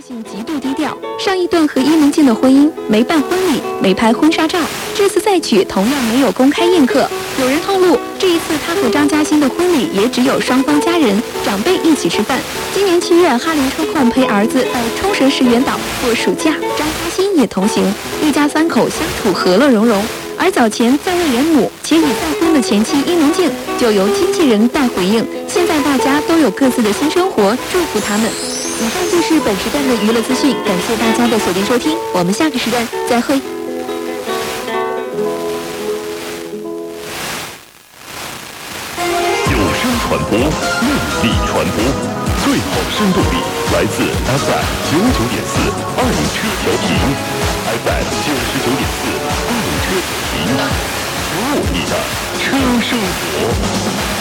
性极度低调，上一段和伊能静的婚姻没办婚礼，没拍婚纱照，这次再娶同样没有公开宴客。有人透露，这一次他和张嘉欣的婚礼也只有双方家人、长辈一起吃饭。今年7月，哈林抽空陪儿子在冲绳石垣岛过暑假，张嘉欣也同行，一家3口相处和乐融融。而早前在位元母且已再婚的前妻伊能静就由经纪人带回应，现在大家都有各自的新生活，祝福他们。以上就是本时段的娱乐资讯，感谢大家的锁定收听，我们下个时段再会。 有声传播，魅力传播，最好生动力来自 FM 99.4二零车调频 ，FM 99.4二零车调频，服务你的车生活。